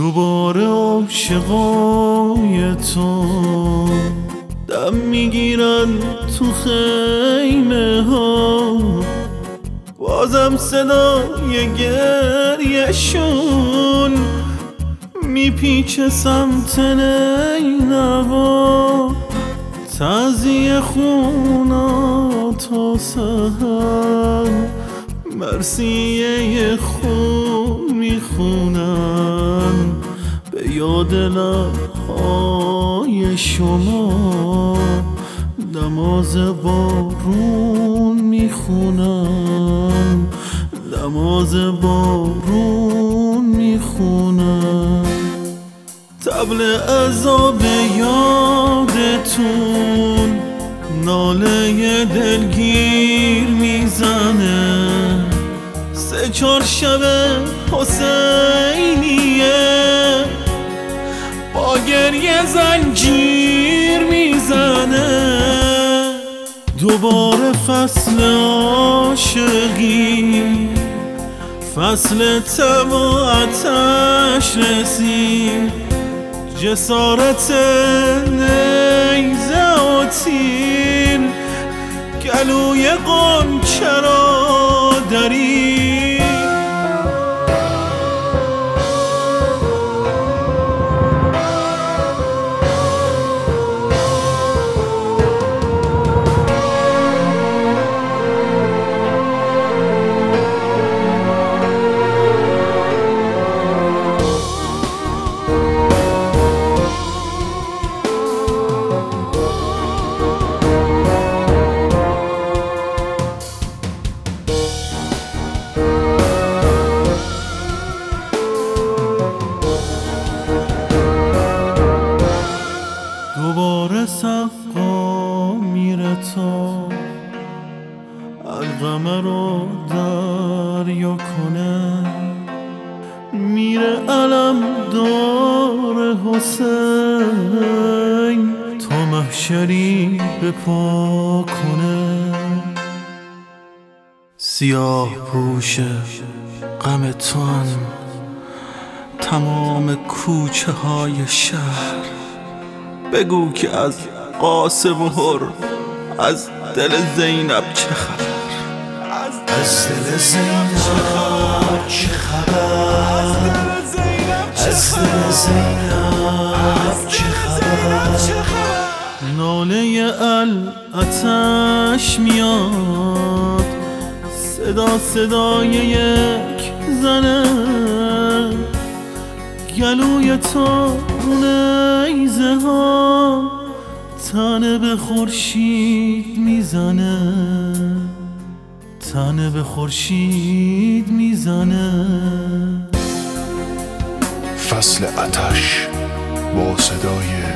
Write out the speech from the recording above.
دوباره عاشقای تو دم میگیرن تو خیمه ها، بازم صدای گریه‌شون میپیچه سمت نینوا. تعزیه خونا تا سحر مرثیه خون میخونن، به یاد لبهای شما نماز بارون میخونن، نماز بارون میخونن. طبل عذاب یادتون ناله دلگیر میزنه، 3-4 شب حسینیه با گریه زنجیر میزنه. دوباره فصل عاشقی، فصل تب و آتش رسید، جسارت نیزه و تیر گلوی غنچه را درید. دوباره سقا میره تا القمه رو دریا کنه، میره علم دار حسین تا محشری بپا کنه. سیاه پوش غم توام تمام کوچه های شهر، بگو که از قاسم و هر از دل زینب چه خبر، از دل زینب چه خبر، از دل زینب چه خبر. ناله الاتش میاد، صدای یک زنه، گلوی تارون ایزه ها تنه به خورشید میزنه، تنه به خورشید میزنه. فصل آتش با صدای